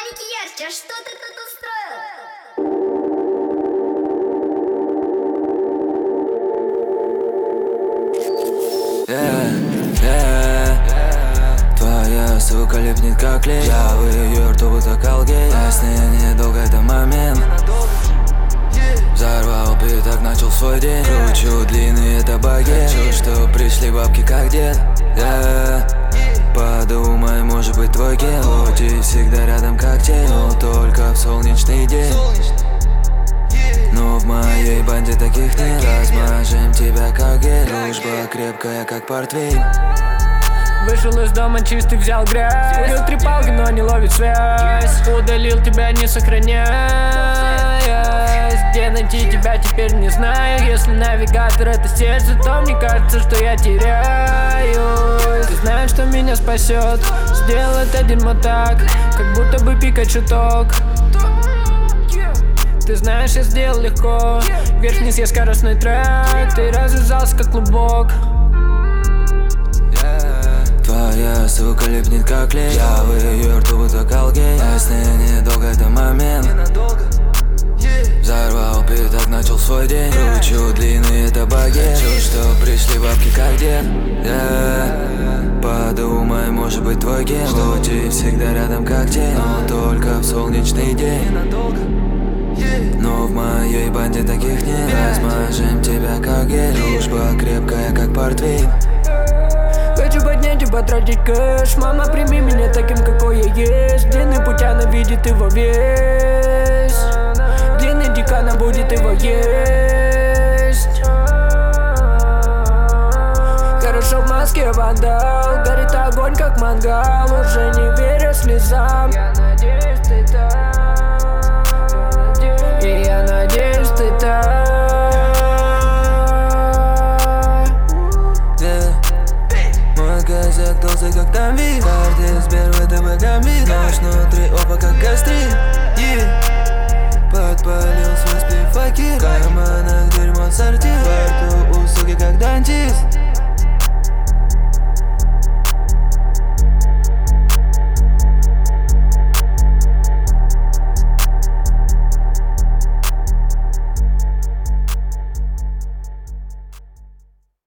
Маленький ярче, а что ты тут устроил? Твоя сука липнет как клей. Я в ее рту будто колгей. Ясно, недолго это момент. Взорвал пятак, начал свой день. Кручу длинный, это багет. Хочу, что пришли бабки как дед. Подумай, может быть твой гел. Пути всегда рядом как тень, но только в солнечный день. Но в моей банде таких нет. Размажем тебя как гель. Дружба крепкая как портвейн. Вышел из дома чистый, взял грязь. Курил 3 палки, но не ловит связь. Удалил тебя, не сохраняясь. Где найти тебя, теперь не знаю. Если навигатор это сердце, то мне кажется, что я теряюсь. Ты знаешь, что меня спасет. Сделал это дерьмо так, как будто бы Пикачу ток. Ты знаешь, я сделал легко. Вверх-вниз я скоростной трек. Ты развязался как клубок. Твоя сука липнет как клей. Я в ее рту будто колгей. Ясно, недолго это момент. Взорвал пятак, начал свой день. Кручу длинный, это багет. Хочу, что пришли бабки как дед. Подумай, может быть твой гел. Пути всегда рядом как тень, но только в солнечный день. Но в моей банде таких нет. Размажем тебя как гель. Дружба крепкая как портвейн. Хочу поднять и потратить кэш. Мама, прими меня таким, какой я есть. Длинный путь, она видит его весь. Длинный дикана будет его есть. Хорошо в маске вандал. Горит огонь, как мангал. Уже не верю слезам.